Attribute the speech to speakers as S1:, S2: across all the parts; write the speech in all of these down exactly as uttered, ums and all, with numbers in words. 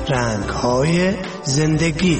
S1: رنگ‌های زندگی.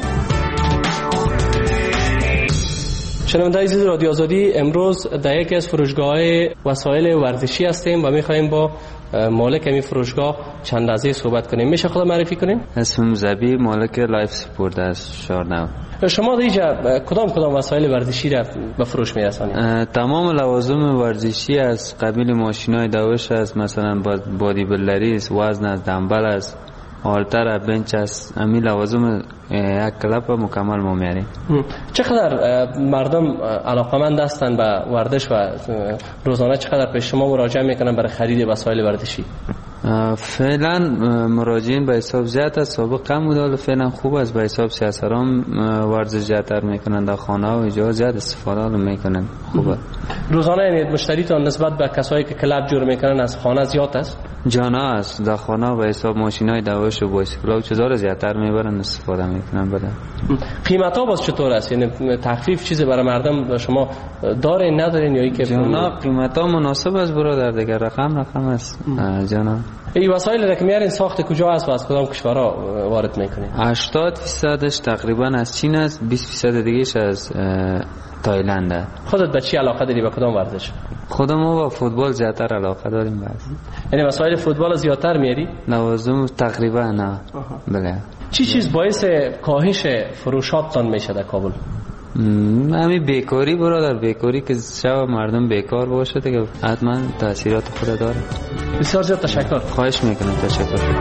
S2: شنونده‌های عزیز رادیو آزادی، امروز در یکی از فروشگاه وسایل ورزشی هستیم و می‌خوایم با مالک این فروشگاه چند لحظه صحبت کنیم. میشه خود معرفی کنیم؟
S3: اسمم زبی، مالک لایف سپورت است شارنو.
S2: شما دیگه کدام کدام وسایل ورزشی را به فروش می‌رسانید؟
S3: تمام لوازم ورزشی از قبیل ماشینای دوش است، مثلا بادی بلدری است، وزن است، دنبل است، هالتر، بنچ است. همین لوازم یک کلاب مکمل ما میاریم.
S2: چقدر مردم علاقمند هستند به ورزش و روزانه چقدر به شما مراجعه میکنن برای خرید وسایل ورزشی؟
S3: فعلا مراجعین به حساب زیاد است، سابق کم بود، ولی فعلا خوب است. به حساب سیاسرام ورزش زیادتر میکنن، در خانه و اینجا زیاد استفاده میکنن. خوبه. روزانه
S2: یعنی مشتریتون نسبت به کسایی که کلاب جور میکنن از خانه زیاد است؟
S3: جانا است، در خانه به حساب ماشینای دوش و بایسکل و چیزا رو زیادتر میبرن استفاده میکنن. بده
S2: قیمت ها باز چطور است؟ یعنی تخفیف چیزی برای مردم شما دارین ندارین یا اینکه
S3: جانا قیمت ها مناسب است برادر، دیگه رقم رقم است. جانا
S2: این وسایل را که میارین ساخت کجا است و از کدام کشورها وارد میکنین؟
S3: هشتاد درصدش تقریبا از چین است، بیست درصد دیگه‌اش از تایلند است.
S2: خودت به چی علاقه داری، به کدام ورزش؟
S3: خودم با فوتبال زیادتر علاقه داریم. بس
S2: یعنی وسایل فوتبال زیادتر میاری؟
S3: لوازم تقریبا نه. بله.
S2: چی چیز باعث کاهش فروشاتتان میشه در کابل؟
S3: همین بیکاری برادر، بیکاری که شب مردم بیکار باشه دیگه حتما تاثیرات خود داره.
S2: بسیار زیاد تشکر.
S3: خواهش میکنم. تشکر.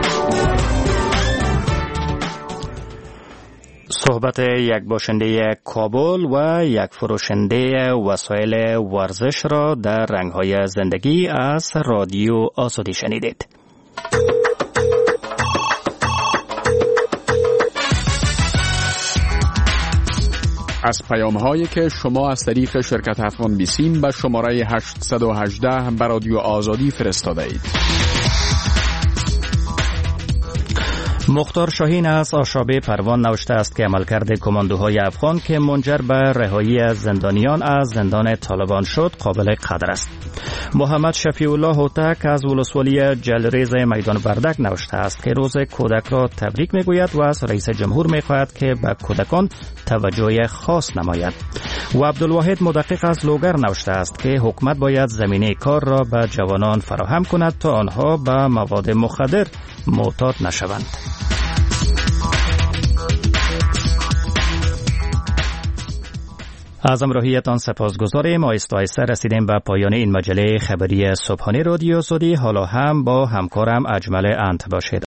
S4: صحبت یک باشنده کابل و یک فروشنده وسایل ورزش را در رنگ‌های زندگی از رادیو آزادی شنیدید.
S5: از پیام‌هایی که شما از طریق شرکت افغان بیسیم به شماره هشت یک هشت به رادیو آزادی فرستاده اید.
S4: مختار شاهین از آشابه پروان نوشته است که عملکرد کماندوهای افغان که منجر به رهایی از زندانیان از زندان طالبان شد قابل قدر است. محمد شفیع الله هوتک از ولسوالی جلریز میدان وردک نوشته است که روز کودک را تبریک میگوید و از رئیس جمهور میخواهد که به کودکان توجه خاص نماید. و عبدالواحد مدقق از لوگر نوشته است که حکومت باید زمینه کار را به جوانان فراهم کند تا آنها به مواد مخدر معتاد نشوند. از همراهیتان سپاسگزاریم. آهسته آهسته رسیدیم به پایان این مجله خبری صبحانه رادیو آزادی. حالا هم با همکارم اجمل انت باشید.